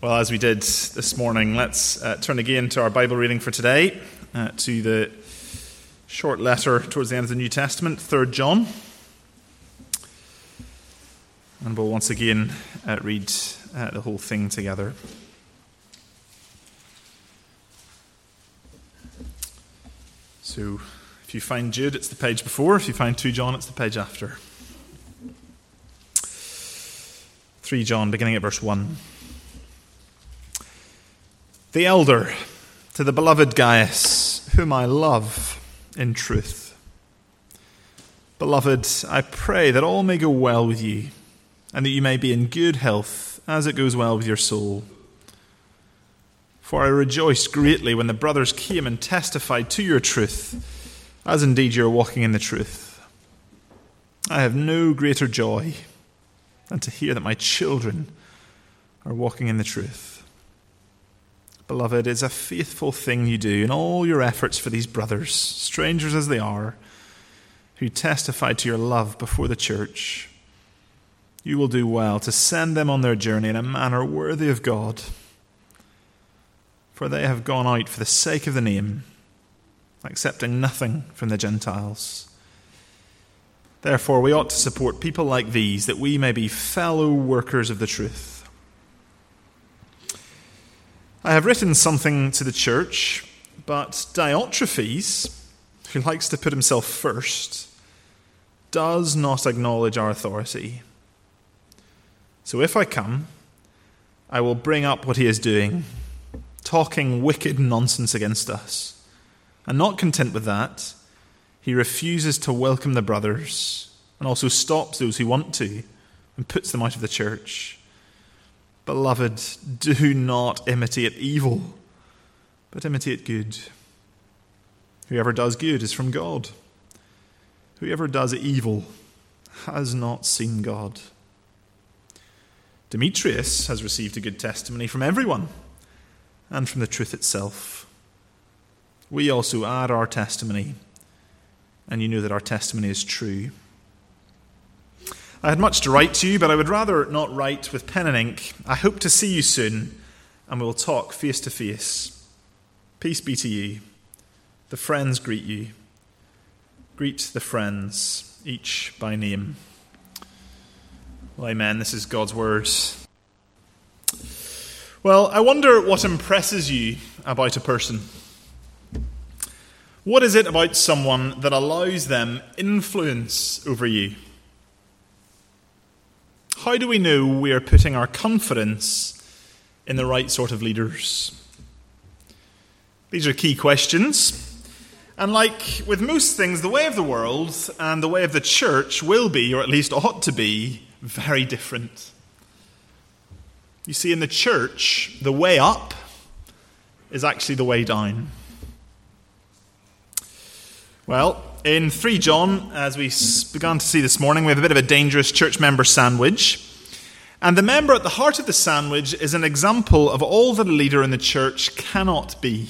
Well, as we did this morning, let's turn again to our Bible reading for today, to the short letter towards the end of the New Testament, 3 John. And we'll once again read the whole thing together. So, if you find Jude, it's the page before. If you find 2 John, it's the page after. 3 John, beginning at verse 1. The elder, to the beloved Gaius, whom I love in truth. Beloved, I pray that all may go well with you, and that you may be in good health, as it goes well with your soul. For I rejoiced greatly when the brothers came and testified to your truth, as indeed you are walking in the truth. I have no greater joy than to hear that my children are walking in the truth. Beloved, it's a faithful thing you do in all your efforts for these brothers, strangers as they are, who testified to your love before the church. You will do well to send them on their journey in a manner worthy of God, for they have gone out for the sake of the name, accepting nothing from the Gentiles. Therefore, we ought to support people like these, that we may be fellow workers of the truth. I have written something to the church, but Diotrephes, who likes to put himself first, does not acknowledge our authority. So if I come, I will bring up what he is doing, talking wicked nonsense against us. And not content with that, he refuses to welcome the brothers, and also stops those who want to, and puts them out of the church. Beloved, do not imitate evil, but imitate good. Whoever does good is from God. Whoever does evil has not seen God. Demetrius has received a good testimony from everyone, and from the truth itself. We also add our testimony, and you know that our testimony is true. I had much to write to you, but I would rather not write with pen and ink. I hope to see you soon, and we will talk face to face. Peace be to you. The friends greet you. Greet the friends, each by name. Well, amen. This is God's word. Well, I wonder what impresses you about a person. What is it about someone that allows them influence over you? How do we know we are putting our confidence in the right sort of leaders? These are key questions. And like with most things, the way of the world and the way of the church will be, or at least ought to be, very different. You see, in the church, the way up is actually the way down. Well, in 3 John, as we began to see this morning, we have a bit of a dangerous church member sandwich. And the member at the heart of the sandwich is an example of all that a leader in the church cannot be.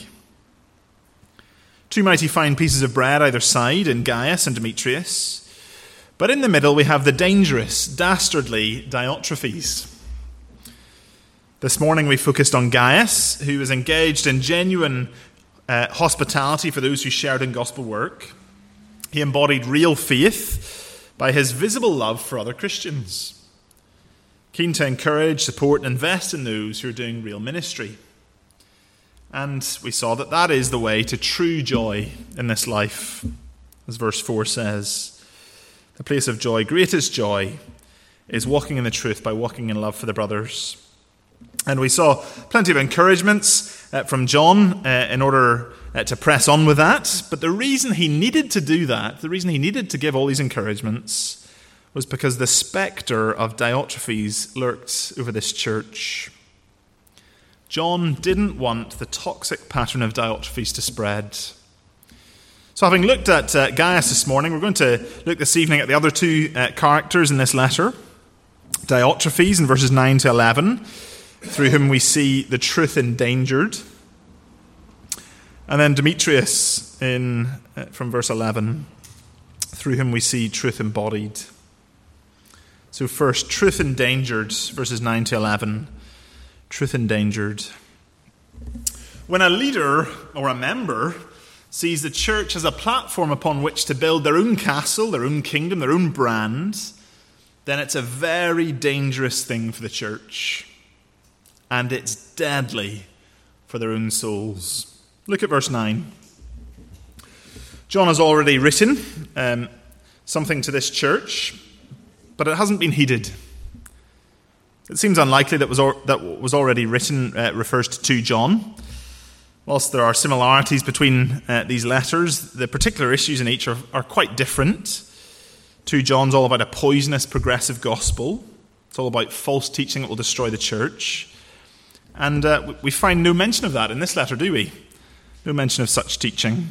2 mighty fine pieces of bread either side in Gaius and Demetrius. But in the middle we have the dangerous, dastardly Diotrephes. This morning we focused on Gaius, who was engaged in genuine hospitality for those who shared in gospel work. He embodied real faith by his visible love for other Christians, keen to encourage, support, and invest in those who are doing real ministry. And we saw that that is the way to true joy in this life. As verse 4 says, the place of joy, greatest joy, is walking in the truth by walking in love for the brothers. And we saw plenty of encouragements from John in order to press on with that. But the reason he needed to do that, the reason he needed to give all these encouragements, was because the spectre of Diotrephes lurked over this church. John didn't want the toxic pattern of Diotrephes to spread. So having looked at Gaius this morning, we're going to look this evening at the other two characters in this letter. Diotrephes in verses 9 to 11, through whom we see the truth endangered. And then Demetrius from verse 11, through whom we see truth embodied. So first, truth endangered, verses 9 to 11. truth endangered. When a leader or a member sees the church as a platform upon which to build their own castle, their own kingdom, their own brand, then it's a very dangerous thing for the church. And it's deadly for their own souls. Look at verse 9. John has already written something to this church, but it hasn't been heeded. It seems unlikely that what was already written refers to 2 John. Whilst there are similarities between these letters, the particular issues in each are quite different. 2 John's all about a poisonous progressive gospel. It's all about false teaching that will destroy the church. And we find no mention of that in this letter, do we? No mention of such teaching.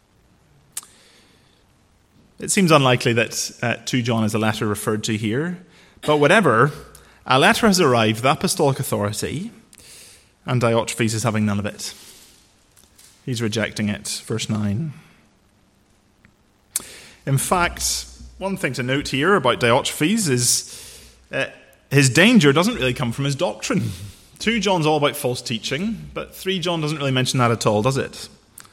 It seems unlikely that 2 John is a letter referred to here. But whatever, a letter has arrived with apostolic authority, and Diotrephes is having none of it. He's rejecting it. Verse 9. In fact, one thing to note here about Diotrephes is his danger doesn't really come from his doctrine. 2 John's all about false teaching, but 3 John doesn't really mention that at all, does it?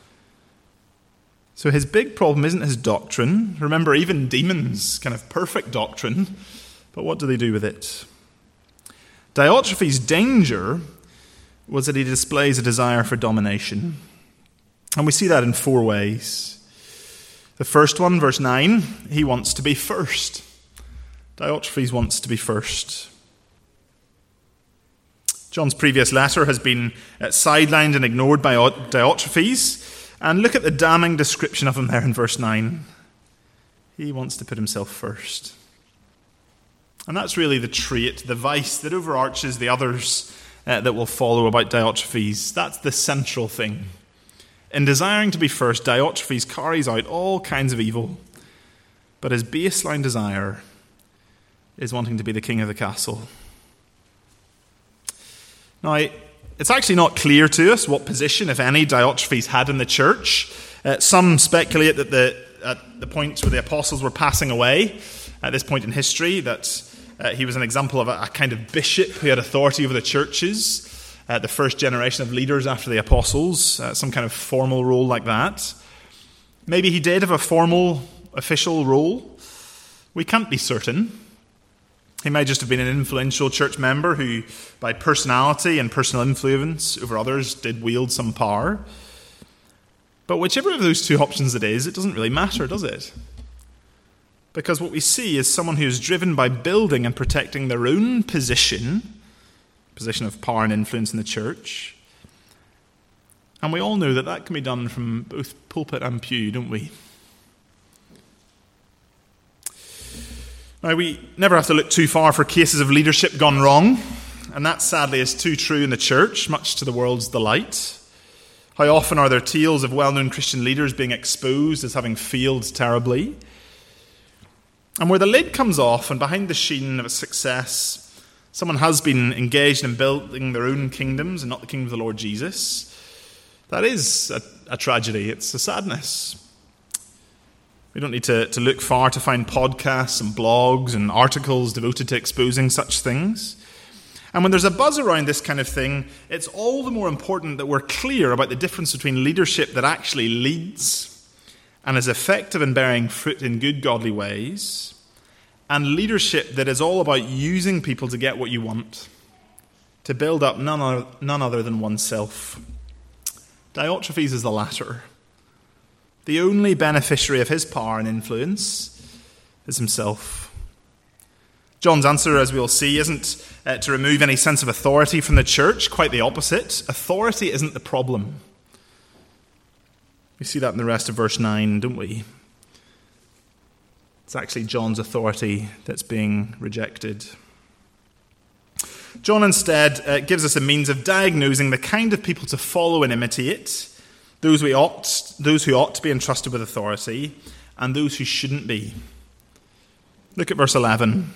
So his big problem isn't his doctrine. Remember, even demons can have perfect doctrine, but what do they do with it? Diotrephes' danger was that he displays a desire for domination. And we see that in 4 ways. The first one, verse 9, he wants to be first. Diotrephes wants to be first. John's previous letter has been sidelined and ignored by Diotrephes. And look at the damning description of him there in verse 9. He wants to put himself first. And that's really the trait, the vice that overarches the others that will follow about Diotrephes. That's the central thing. In desiring to be first, Diotrephes carries out all kinds of evil. But his baseline desire is wanting to be the king of the castle. Now, it's actually not clear to us what position, if any, Diotrephes had in the church. Some speculate that at the point where the apostles were passing away, at this point in history, that he was an example of a kind of bishop who had authority over the churches, the first generation of leaders after the apostles, some kind of formal role like that. Maybe he did have a formal, official role. We can't be certain. He may just have been an influential church member who, by personality and personal influence over others, did wield some power. But whichever of those 2 options it is, it doesn't really matter, does it? Because what we see is someone who is driven by building and protecting their own position of power and influence in the church. And we all know that that can be done from both pulpit and pew, don't we? Now, we never have to look too far for cases of leadership gone wrong, and that sadly is too true in the church, much to the world's delight. How often are there tales of well-known Christian leaders being exposed as having failed terribly? And where the lid comes off and behind the sheen of a success, someone has been engaged in building their own kingdoms and not the kingdom of the Lord Jesus, that is a tragedy. It's a sadness. We don't need to look far to find podcasts and blogs and articles devoted to exposing such things. And when there's a buzz around this kind of thing, it's all the more important that we're clear about the difference between leadership that actually leads and is effective in bearing fruit in good godly ways, and leadership that is all about using people to get what you want, to build up none other than oneself. Diotrephes is the latter. The only beneficiary of his power and influence is himself. John's answer, as we'll see, isn't to remove any sense of authority from the church. Quite the opposite. Authority isn't the problem. We see that in the rest of verse 9, don't we? It's actually John's authority that's being rejected. John instead gives us a means of diagnosing the kind of people to follow and imitate, those who ought to be entrusted with authority, and those who shouldn't be. Look at verse 11.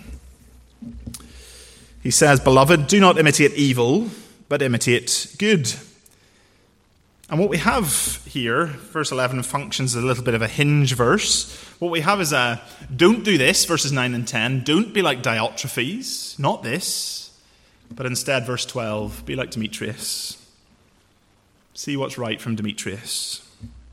He says, "Beloved, do not imitate evil, but imitate good." And what we have here, verse 11 functions as a little bit of a hinge verse. What we have is a don't do this, verses 9 and 10. Don't be like Diotrephes, not this. But instead, verse 12, be like Demetrius. See what's right from Demetrius.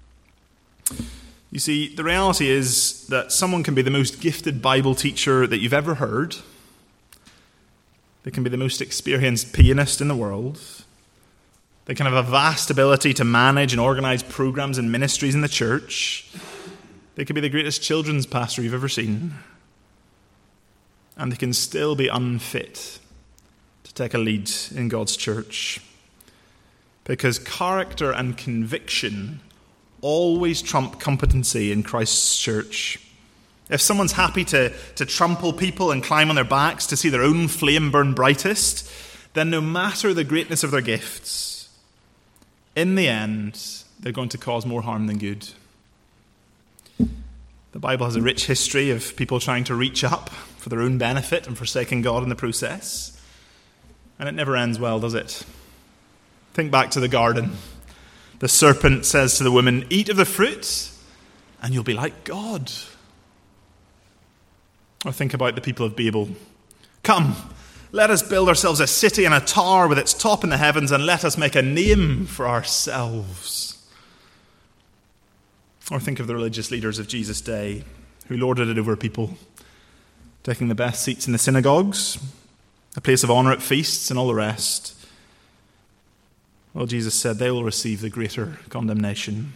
You see, the reality is that someone can be the most gifted Bible teacher that you've ever heard. They can be the most experienced pianist in the world. They can have a vast ability to manage and organize programs and ministries in the church. They can be the greatest children's pastor you've ever seen. And they can still be unfit to take a lead in God's church. Because character and conviction always trump competency in Christ's church. If someone's happy to trample people and climb on their backs to see their own flame burn brightest, then no matter the greatness of their gifts, in the end, they're going to cause more harm than good. The Bible has a rich history of people trying to reach up for their own benefit and forsaking God in the process. And it never ends well, does it? Think back to the garden. The serpent says to the woman, "Eat of the fruit, and you'll be like God." Or think about the people of Babel. "Come, let us build ourselves a city and a tower with its top in the heavens, and let us make a name for ourselves." Or think of the religious leaders of Jesus' day who lorded it over people, taking the best seats in the synagogues, a place of honor at feasts, and all the rest. Well, Jesus said they will receive the greater condemnation.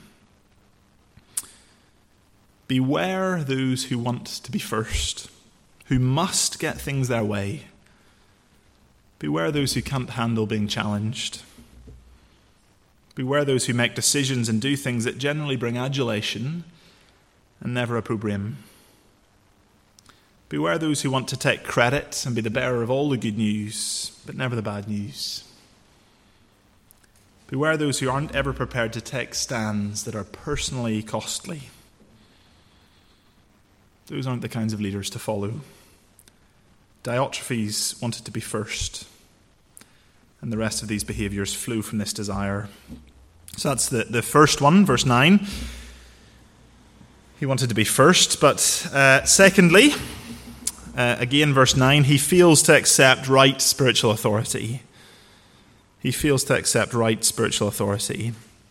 Beware those who want to be first, who must get things their way. Beware those who can't handle being challenged. Beware those who make decisions and do things that generally bring adulation and never opprobrium. Beware those who want to take credit and be the bearer of all the good news, but never the bad news. Beware those who aren't ever prepared to take stands that are personally costly. Those aren't the kinds of leaders to follow. Diotrephes wanted to be first, and the rest of these behaviors flew from this desire. So that's the first one, verse 9. He wanted to be first, but secondly, again, verse 9, he fails to accept right spiritual authority. He fails to accept right spiritual authority.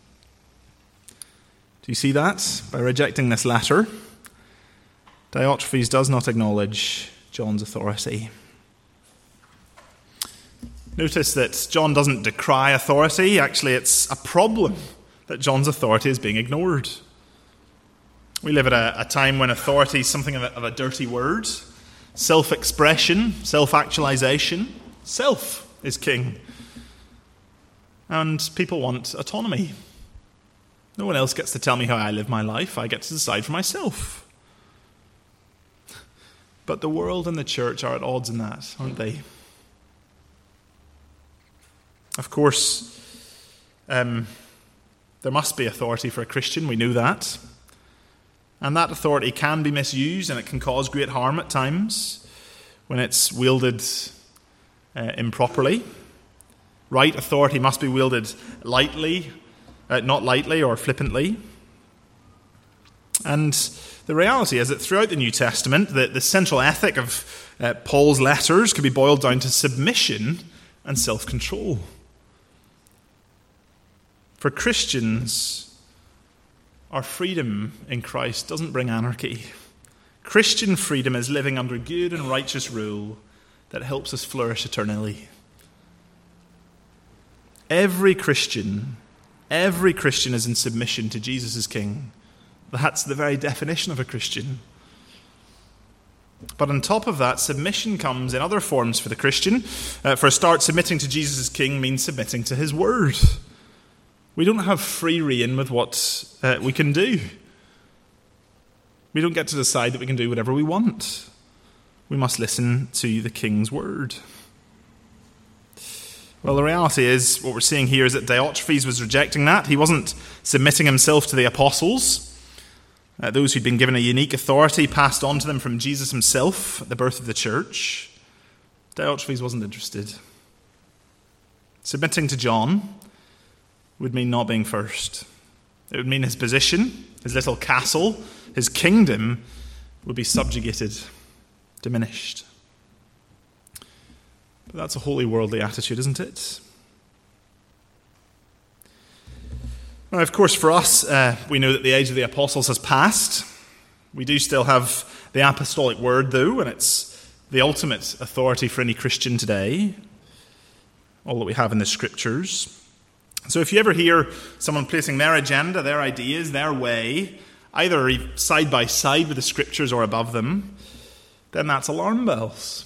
Do you see that? By rejecting this letter, Diotrephes does not acknowledge John's authority. Notice that John doesn't decry authority. Actually, it's a problem that John's authority is being ignored. We live at a time when authority is something of a dirty word. Self-expression, self-actualization. Self is king. And people want autonomy. No one else gets to tell me how I live my life. I get to decide for myself. But the world and the church are at odds in that, aren't they? Of course, there must be authority for a Christian. We know that. And that authority can be misused, and it can cause great harm at times when it's wielded improperly. Right authority must be wielded lightly, not lightly or flippantly. And the reality is that throughout the New Testament, the central ethic of Paul's letters can be boiled down to submission and self-control. For Christians, our freedom in Christ doesn't bring anarchy. Christian freedom is living under good and righteous rule that helps us flourish eternally. Every Christian is in submission to Jesus as King. That's the very definition of a Christian. But on top of that, submission comes in other forms for the Christian. For a start, submitting to Jesus as King means submitting to his word. We don't have free rein with what we can do. We don't get to decide that we can do whatever we want. We must listen to the King's word. Well, the reality is, what we're seeing here is that Diotrephes was rejecting that. He wasn't submitting himself to the apostles, those who'd been given a unique authority passed on to them from Jesus himself at the birth of the church. Diotrephes wasn't interested. Submitting to John would mean not being first. It would mean his position, his little castle, his kingdom would be subjugated, diminished. But that's a wholly worldly attitude, isn't it? Now, of course, for us, we know that the age of the apostles has passed. We do still have the apostolic word, though, and it's the ultimate authority for any Christian today, all that we have in the Scriptures. So if you ever hear someone placing their agenda, their ideas, their way, either side by side with the Scriptures or above them, then that's alarm bells.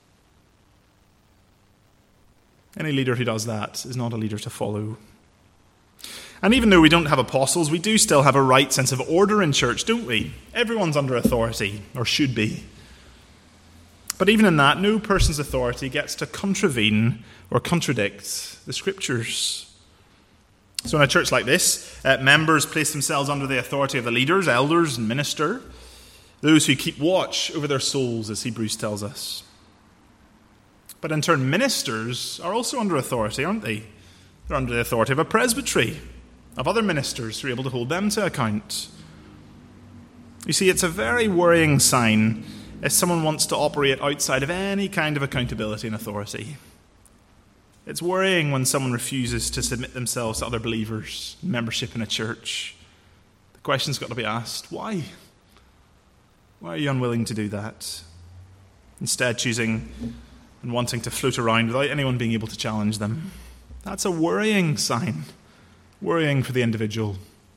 Any leader who does that is not a leader to follow. And even though we don't have apostles, we do still have a right sense of order in church, don't we? Everyone's under authority, or should be. But even in that, no person's authority gets to contravene or contradict the Scriptures. So in a church like this, members place themselves under the authority of the leaders, elders, and minister, those who keep watch over their souls, as Hebrews tells us. But in turn, ministers are also under authority, aren't they? They're under the authority of a presbytery, of other ministers who are able to hold them to account. You see, it's a very worrying sign if someone wants to operate outside of any kind of accountability and authority. It's worrying when someone refuses to submit themselves to other believers, membership in a church. The question's got to be asked, why? Why are you unwilling to do that? Instead, choosing and wanting to float around without anyone being able to challenge them. That's a worrying sign. Worrying for the individual.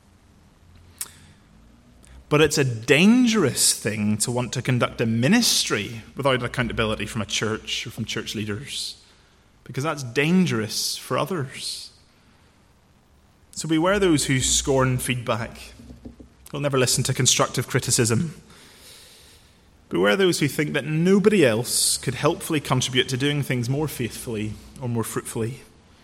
But it's a dangerous thing to want to conduct a ministry without accountability from a church or from church leaders, because that's dangerous for others. So beware those who scorn feedback, who'll never listen to constructive criticism. Beware those who think that nobody else could helpfully contribute to doing things more faithfully or more fruitfully.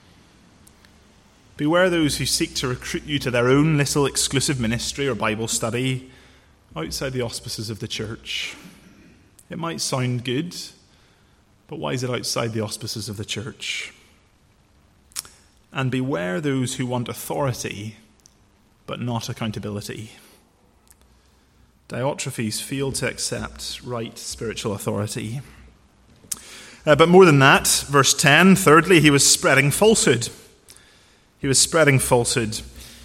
Beware those who seek to recruit you to their own little exclusive ministry or Bible study outside the auspices of the church. It might sound good, but why is it outside the auspices of the church? And beware those who want authority, but not accountability. Diotrephes failed to accept right spiritual authority. But more than that, verse 10, thirdly, he was spreading falsehood. He was spreading falsehood.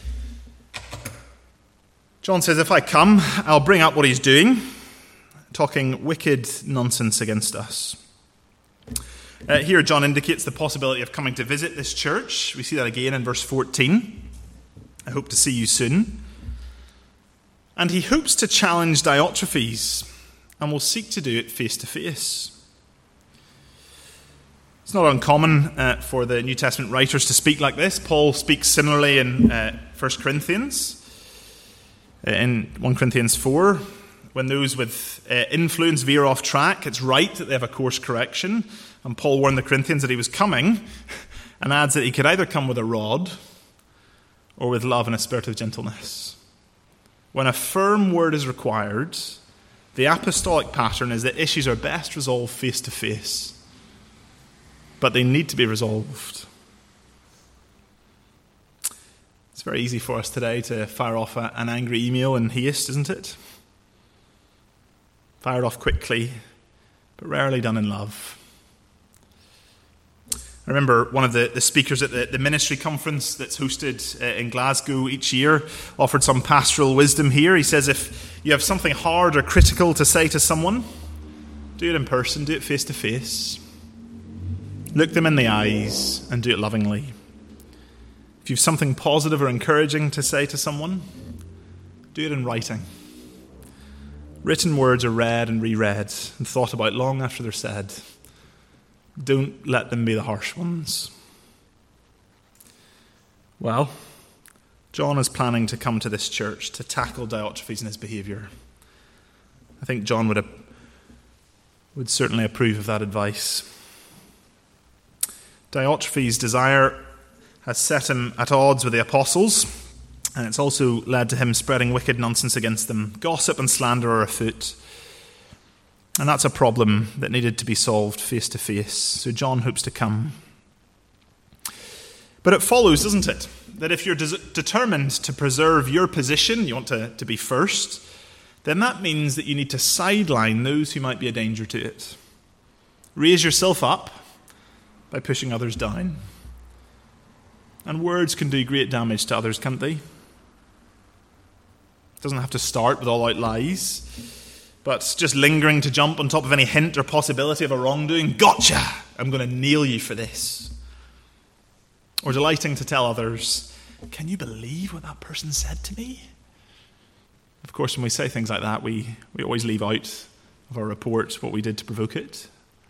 John says, if I come, I'll bring up what he's doing, talking wicked nonsense against us. Here John indicates the possibility of coming to visit this church. We see that again in verse 14. I hope to see you soon. And he hopes to challenge Diotrephes and will seek to do it face to face. It's not uncommon for the New Testament writers to speak like this. Paul speaks similarly in 1 Corinthians. In 1 Corinthians 4, when those with influence veer off track, it's right that they have a course correction. And Paul warned the Corinthians that he was coming, and adds that he could either come with a rod or with love and a spirit of gentleness. When a firm word is required, the apostolic pattern is that issues are best resolved face to face. But they need to be resolved. It's very easy for us today to fire off an angry email in haste, isn't it? Fired off quickly, but rarely done in love. I remember one of the speakers at the ministry conference that's hosted in Glasgow each year offered some pastoral wisdom here. He says if you have something hard or critical to say to someone, do it in person, do it face to face. Look them in the eyes and do it lovingly. If you have something positive or encouraging to say to someone, do it in writing. Written words are read and reread and thought about long after they're said. Don't let them be the harsh ones. Well, John is planning to come to this church to tackle Diotrephes and his behaviour. I think John would certainly approve of that advice. Diotrephes' desire has set him at odds with the apostles, and it's also led to him spreading wicked nonsense against them. Gossip and slander are afoot. And that's a problem that needed to be solved face to face. So John hopes to come. But it follows, doesn't it, that if you're determined to preserve your position, you want to be first, then that means that you need to sideline those who might be a danger to it. Raise yourself up by pushing others down. And words can do great damage to others, can't they? It doesn't have to start with all-out lies, but just lingering to jump on top of any hint or possibility of a wrongdoing. Gotcha! I'm going to nail you for this. Or delighting to tell others, can you believe what that person said to me? Of course, when we say things like that, we always leave out of our report what we did to provoke it.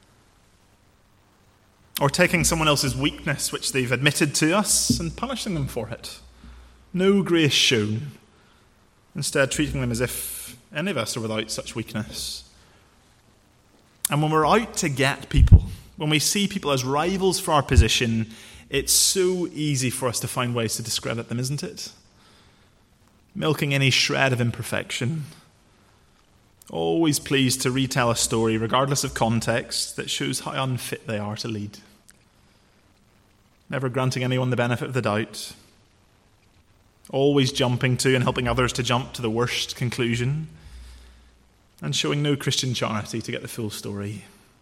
Or taking someone else's weakness, which they've admitted to us, and punishing them for it. No grace shown. Instead, treating them as if any of us are without such weakness. And when we're out to get people, when we see people as rivals for our position, it's so easy for us to find ways to discredit them, isn't it? Milking any shred of imperfection. Always pleased to retell a story, regardless of context, that shows how unfit they are to lead. Never granting anyone the benefit of the doubt. Always jumping to and helping others to jump to the worst conclusion. And showing no Christian charity to get the full story.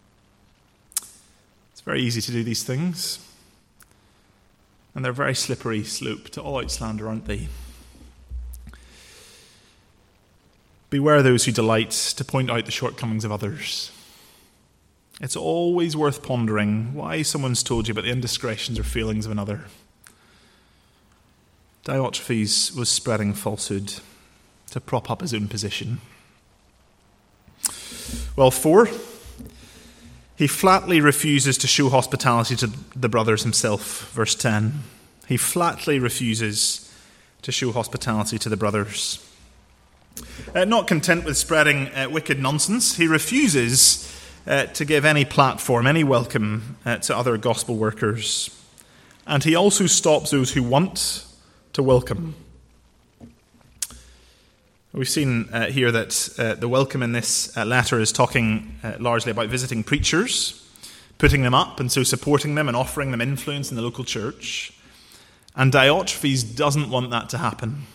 It's very easy to do these things. And they're a very slippery slope to all-out slander, aren't they? Beware those who delight to point out the shortcomings of others. It's always worth pondering why someone's told you about the indiscretions or failings of another. Diotrephes was spreading falsehood to prop up his own position. Well, 4, he flatly refuses to show hospitality to the brothers himself. Verse 10. He flatly refuses to show hospitality to the brothers. Not content with spreading wicked nonsense, he refuses to give any platform, any welcome to other gospel workers. And he also stops those who want to welcome. We've seen here that the welcome in this letter is talking largely about visiting preachers, putting them up and so supporting them and offering them influence in the local church. And Diotrephes doesn't want that to happen.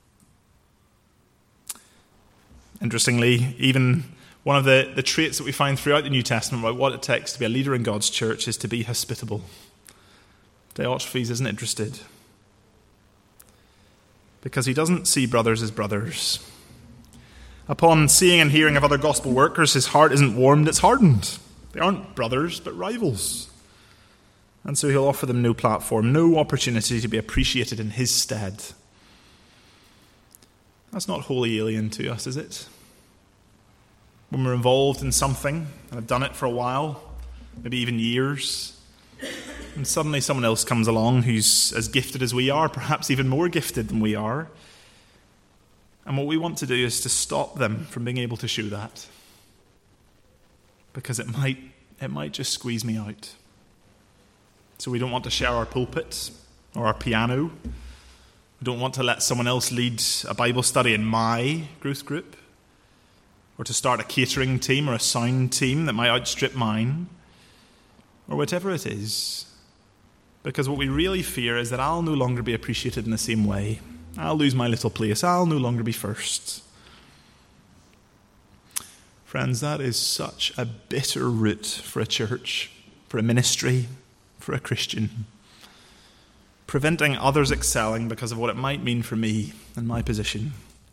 Interestingly, even one of the traits that we find throughout the New Testament about what it takes to be a leader in God's church is to be hospitable. Diotrephes isn't interested because he doesn't see brothers as brothers. Upon seeing and hearing of other gospel workers, his heart isn't warmed, it's hardened. They aren't brothers, but rivals. And so he'll offer them no platform, no opportunity to be appreciated in his stead. That's not wholly alien to us, is it? When we're involved in something, and have done it for a while, maybe even years, and suddenly someone else comes along who's as gifted as we are, perhaps even more gifted than we are, and what we want to do is to stop them from being able to show that. Because it might just squeeze me out. So we don't want to share our pulpit or our piano. We don't want to let someone else lead a Bible study in my growth group, or to start a catering team or a sound team that might outstrip mine, or whatever it is. Because what we really fear is that I'll no longer be appreciated in the same way. I'll lose my little place. I'll no longer be first. Friends, that is such a bitter root for a church, for a ministry, for a Christian. Preventing others excelling because of what it might mean for me and my position.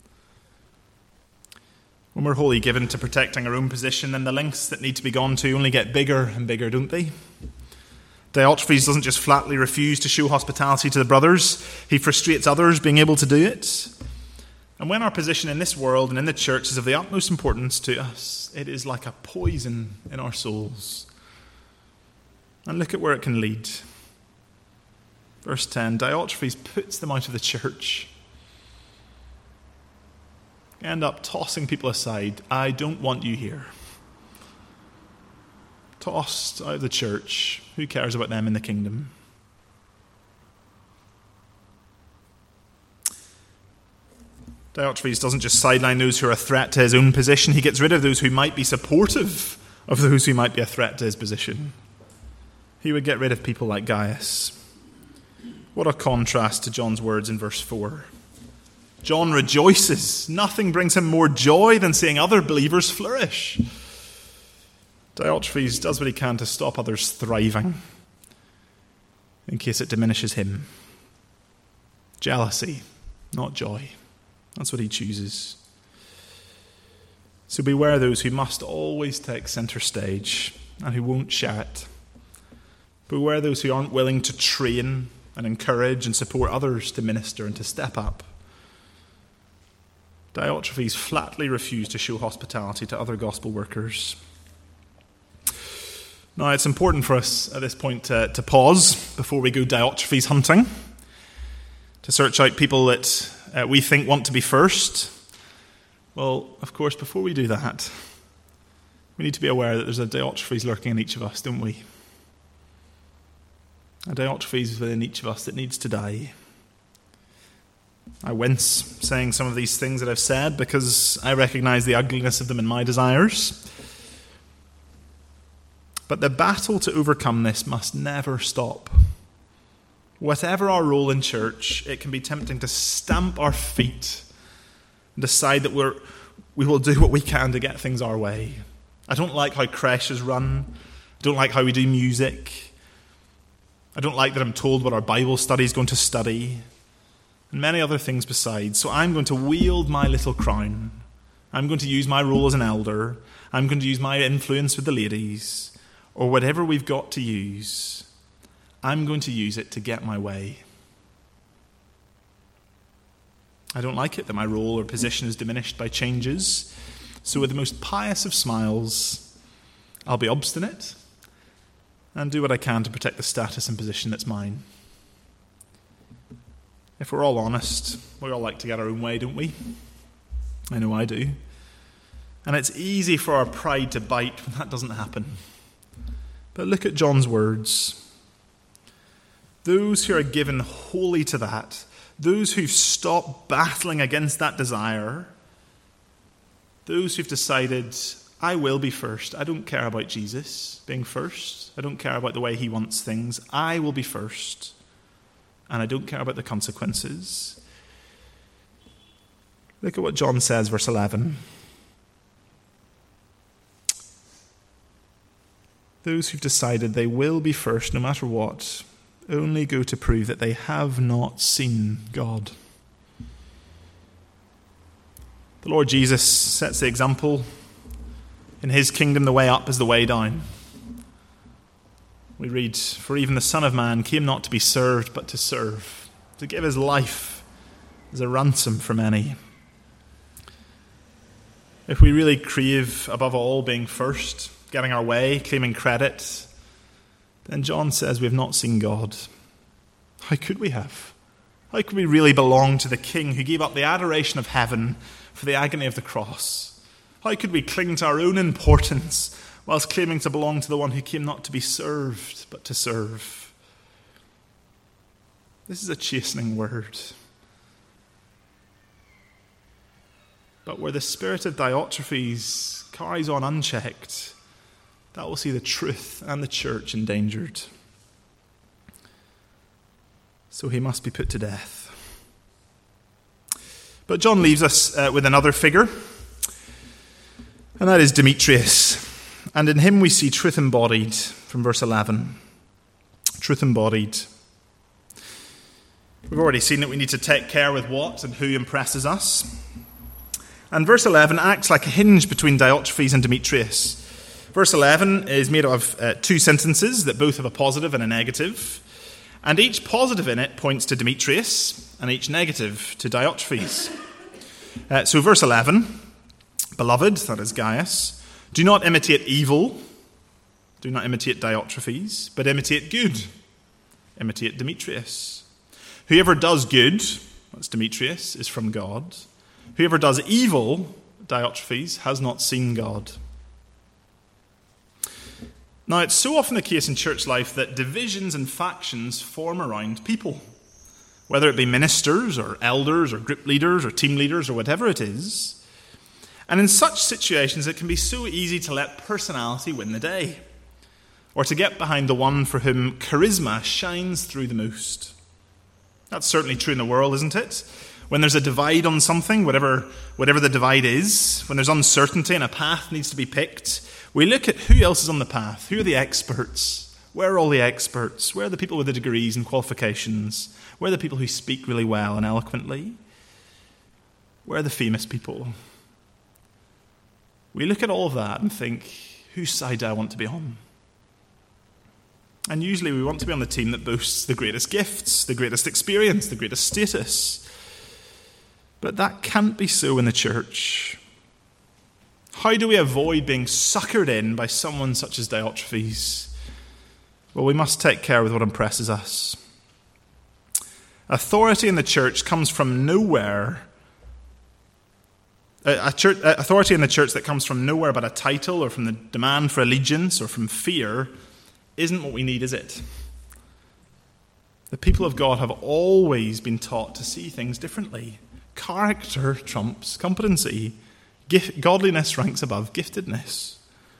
When we're wholly given to protecting our own position, then the lengths that need to be gone to only get bigger and bigger, don't they? Diotrephes doesn't just flatly refuse to show hospitality to the brothers. He frustrates others being able to do it. And when our position in this world and in the church is of the utmost importance to us, it is like a poison in our souls. And look at where it can lead. Verse 10, Diotrephes puts them out of the church. End up tossing people aside. I don't want you here. Tossed out of the church. Who cares about them in the kingdom? Diotrephes doesn't just sideline those who are a threat to his own position. He gets rid of those who might be supportive of those who might be a threat to his position. He would get rid of people like Gaius. What a contrast to John's words in verse 4. John rejoices. Nothing brings him more joy than seeing other believers flourish. Diotrephes does what he can to stop others thriving. in case it diminishes him. Jealousy, not joy. That's what he chooses. So beware those who must always take centre stage and who won't share it. Beware those who aren't willing to train and encourage and support others to minister and to step up. Diotrephes flatly refused to show hospitality to other gospel workers. Now, it's important for us at this point to pause before we go Diotrephes hunting, to search out people that we think want to be first. Well, of course, before we do that, we need to be aware that there's a Diotrephes lurking in each of us, don't we? A Diotrephes within each of us that needs to die. I wince saying some of these things that I've said because I recognize the ugliness of them in my desires. But the battle to overcome this must never stop. Whatever our role in church, it can be tempting to stamp our feet and decide that we will do what we can to get things our way. I don't like how creches run. I don't like how we do music. I don't like that I'm told what our Bible study is going to study, and many other things besides. So I'm going to wield my little crown. I'm going to use my role as an elder. I'm going to use my influence with the ladies, or whatever we've got to use. I'm going to use it to get my way. I don't like it that my role or position is diminished by changes. So with the most pious of smiles, I'll be obstinate and do what I can to protect the status and position that's mine. If we're all honest, we all like to get our own way, don't we? I know I do. And it's easy for our pride to bite when that doesn't happen. But look at John's words. Those who are given wholly to that, those who've stopped battling against that desire, those who've decided, I will be first. I don't care about Jesus being first. I don't care about the way he wants things. I will be first. And I don't care about the consequences. Look at what John says, verse 11. Those who've decided they will be first no matter what only go to prove that they have not seen God. The Lord Jesus sets the example. In his kingdom, the way up is the way down. We read, for even the Son of Man came not to be served, but to serve, to give his life as a ransom for many. If we really crave, above all, being first, getting our way, claiming credit, then John says we have not seen God. How could we have? How could we really belong to the King who gave up the adoration of heaven for the agony of the cross? How could we cling to our own importance whilst claiming to belong to the one who came not to be served, but to serve? This is a chastening word. But where the spirit of Diotrephes carries on unchecked, that will see the truth and the church endangered. So he must be put to death. But John leaves us with another figure, and that is Demetrius. And in him we see truth embodied from verse 11. Truth embodied. We've already seen that we need to take care with what and who impresses us. And verse 11 acts like a hinge between Diotrephes and Demetrius. Verse 11 is made of two sentences that both have a positive and a negative. And each positive in it points to Demetrius, and each negative to Diotrephes. So verse 11, beloved, that is Gaius, do not imitate evil, do not imitate Diotrephes, but imitate good, imitate Demetrius. Whoever does good, that's Demetrius, is from God. Whoever does evil, Diotrephes, has not seen God. Now, it's so often the case in church life that divisions and factions form around people, whether it be ministers or elders or group leaders or team leaders or whatever it is. And in such situations, it can be so easy to let personality win the day, or to get behind the one for whom charisma shines through the most. That's certainly true in the world, isn't it? When there's a divide on something, whatever the divide is, when there's uncertainty and a path needs to be picked, we look at who else is on the path, who are the experts, Where are all the experts? Where are the people with the degrees and qualifications? Where are the people who speak really well and eloquently? Where are the famous people? We look at all of that and think, whose side do I want to be on? And usually we want to be on the team that boasts the greatest gifts, the greatest experience, the greatest status. But that can't be so in the church. How do we avoid being suckered in by someone such as Diotrephes? Well, we must take care with what impresses us. Authority in the church comes from nowhere. Authority in the church that comes from nowhere but a title or from the demand for allegiance or from fear isn't what we need, is it? The people of God have always been taught to see things differently. Character trumps competency. Godliness ranks above giftedness.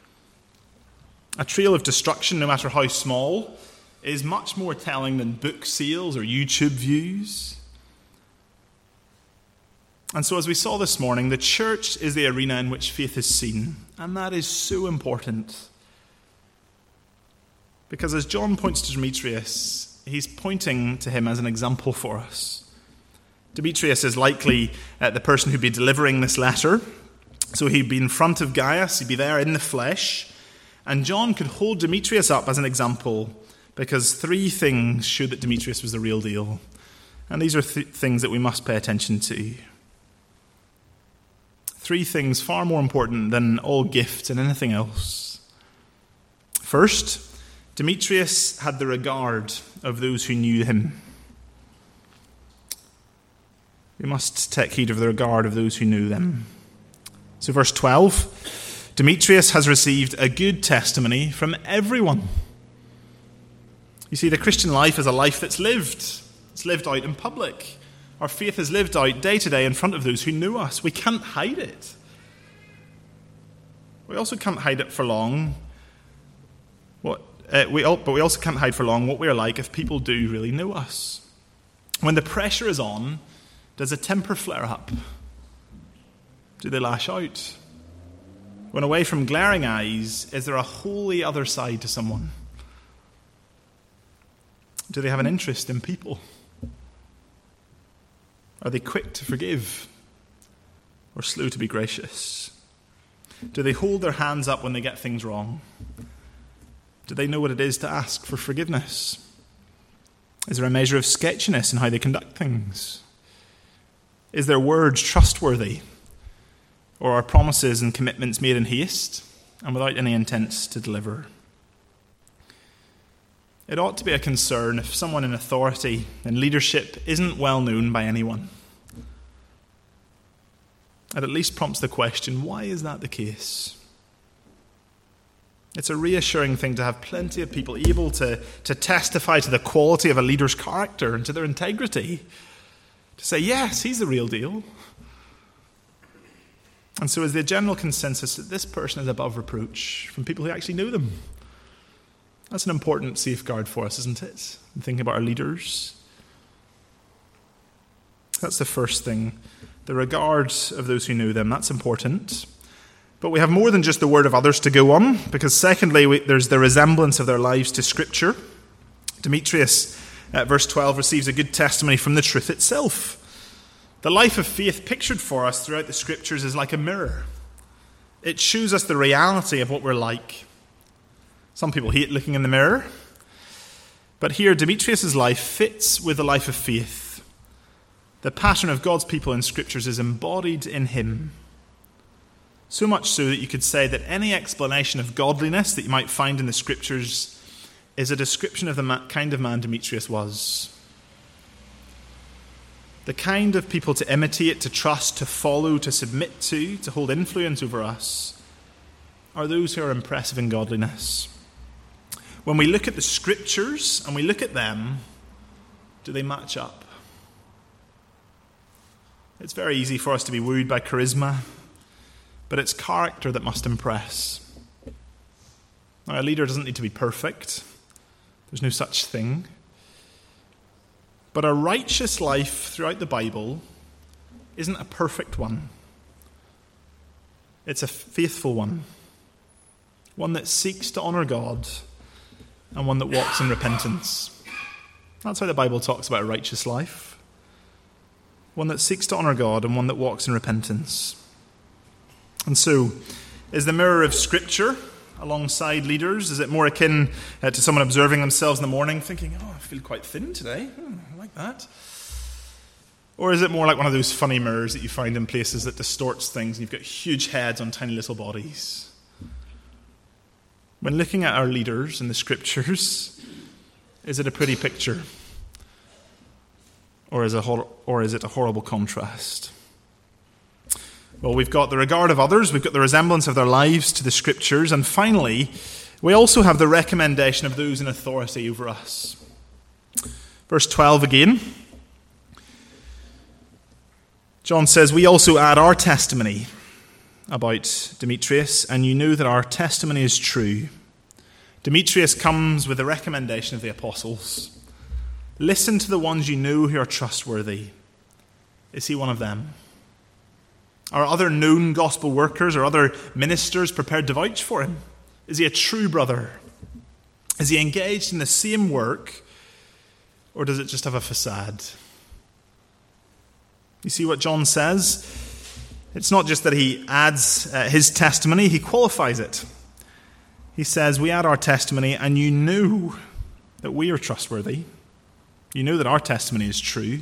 A trail of destruction, no matter how small, is much more telling than book sales or YouTube views. And so as we saw this morning, the church is the arena in which faith is seen. And that is so important. Because as John points to Demetrius, he's pointing to him as an example for us. Demetrius is likely the person who'd be delivering this letter. So he'd be in front of Gaius, he'd be there in the flesh. And John could hold Demetrius up as an example because three things show that Demetrius was the real deal. And these are things that we must pay attention to. Three things far more important than all gifts and anything else. First, Demetrius had the regard of those who knew him. We must take heed of the regard of those who knew them. So verse 12, Demetrius has received a good testimony from everyone. You see, the Christian life is a life that's lived. It's lived out in public. Our faith is lived out day to day in front of those who knew us. We can't hide it. We also can't hide it for long. But we also can't hide for long what we are like if people do really know us. When the pressure is on, does a temper flare up? Do they lash out? When away from glaring eyes, is there a wholly other side to someone? Do they have an interest in people? Are they quick to forgive or slow to be gracious? Do they hold their hands up when they get things wrong? Do they know what it is to ask for forgiveness? Is there a measure of sketchiness in how they conduct things? Is their words trustworthy? Or are promises and commitments made in haste and without any intent to deliver? It ought to be a concern if someone in authority and leadership isn't well known by anyone. It at least prompts the question, why is that the case? It's a reassuring thing to have plenty of people able to testify to the quality of a leader's character and to their integrity. To say, yes, he's the real deal. And so is the general consensus that this person is above reproach from people who actually know them. That's an important safeguard for us, isn't it? And thinking about our leaders. That's the first thing. The regard of those who know them, that's important. But we have more than just the word of others to go on, because secondly, there's the resemblance of their lives to Scripture. Demetrius, verse 12, receives a good testimony from the truth itself. The life of faith pictured for us throughout the Scriptures is like a mirror. It shows us the reality of what we're like. Some people hate looking in the mirror. But here, Demetrius' life fits with the life of faith. The pattern of God's people in Scriptures is embodied in him. So much so that you could say that any explanation of godliness that you might find in the Scriptures is a description of the kind of man Demetrius was. The kind of people to imitate, to trust, to follow, to submit to hold influence over us, are those who are impressive in godliness. When we look at the Scriptures and we look at them, do they match up? It's very easy for us to be wooed by charisma, but it's character that must impress. Now, a leader doesn't need to be perfect. There's no such thing. But a righteous life throughout the Bible isn't a perfect one. It's a faithful one. One that seeks to honour God and one that walks in repentance. That's how the Bible talks about a righteous life. One that seeks to honour God and one that walks in repentance. And so, is the mirror of Scripture alongside leaders? Is it more akin to someone observing themselves in the morning thinking, I feel quite thin today. I like that. Or is it more like one of those funny mirrors that you find in places that distorts things and you've got huge heads on tiny little bodies? When looking at our leaders in the Scriptures, is it a pretty picture? Or is it a horrible contrast? Well, we've got the regard of others, we've got the resemblance of their lives to the Scriptures, and finally, we also have the recommendation of those in authority over us. Verse 12 again. John says, we also add our testimony about Demetrius, and you knew that our testimony is true. Demetrius comes with a recommendation of the apostles. Listen to the ones you know who are trustworthy. Is he one of them? Are other known gospel workers or other ministers prepared to vouch for him? Is he a true brother? Is he engaged in the same work, or does it just have a facade? You see what John says? It's not just that he adds his testimony, he qualifies it. He says, we add our testimony, and you knew that we are trustworthy. You know that our testimony is true.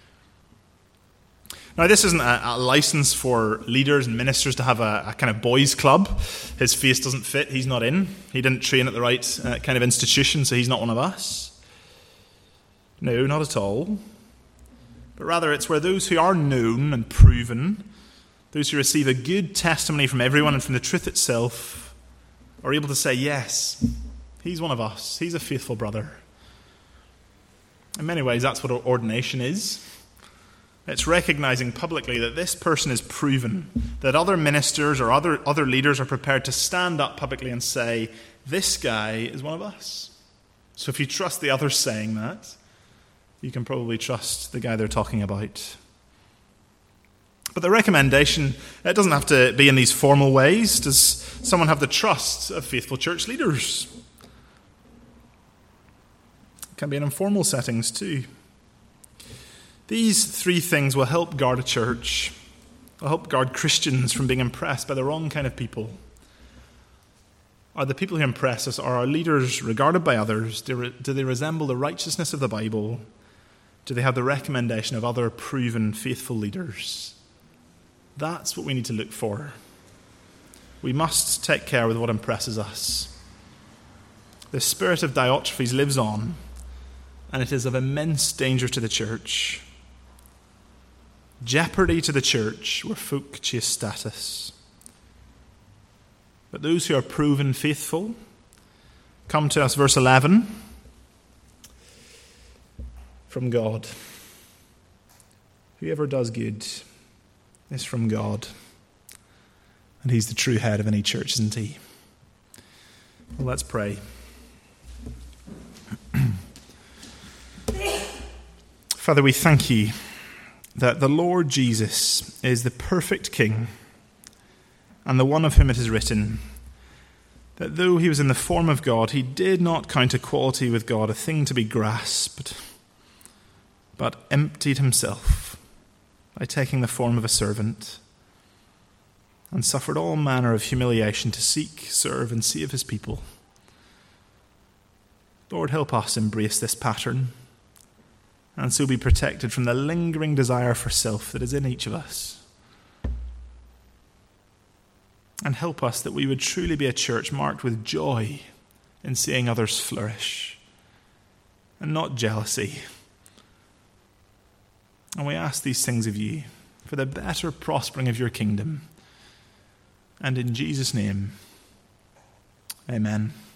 Now, this isn't a license for leaders and ministers to have a kind of boys' club. His face doesn't fit, he's not in. He didn't train at the right kind of institution, so he's not one of us. No, not at all. But rather, it's where those who are known and proven, those who receive a good testimony from everyone and from the truth itself, are able to say, yes, he's one of us. He's a faithful brother. In many ways, that's what ordination is. It's recognizing publicly that this person is proven, that other ministers or other leaders are prepared to stand up publicly and say, this guy is one of us. So if you trust the others saying that, you can probably trust the guy they're talking about. But the recommendation, it doesn't have to be in these formal ways. Does someone have the trust of faithful church leaders? It can be in informal settings too. These three things will help guard a church, will help guard Christians from being impressed by the wrong kind of people. Are the people who impress us, are our leaders regarded by others? Do they resemble the righteousness of the Bible? Do they have the recommendation of other proven faithful leaders? That's what we need to look for. We must take care with what impresses us. The spirit of Diotrephes lives on, and it is of immense danger to the church. Jeopardy to the church where folk chase status. But those who are proven faithful come to us, verse 11, from God. Whoever does good is from God. And he's the true head of any church, isn't he? Well, let's pray. Father, we thank you that the Lord Jesus is the perfect King and the one of whom it is written that though he was in the form of God, he did not count equality with God a thing to be grasped, but emptied himself by taking the form of a servant and suffered all manner of humiliation to seek, serve, and save his people. Lord, help us embrace this pattern and so be protected from the lingering desire for self that is in each of us. And help us that we would truly be a church marked with joy in seeing others flourish and not jealousy. And we ask these things of you for the better prospering of your kingdom. And in Jesus' name, amen.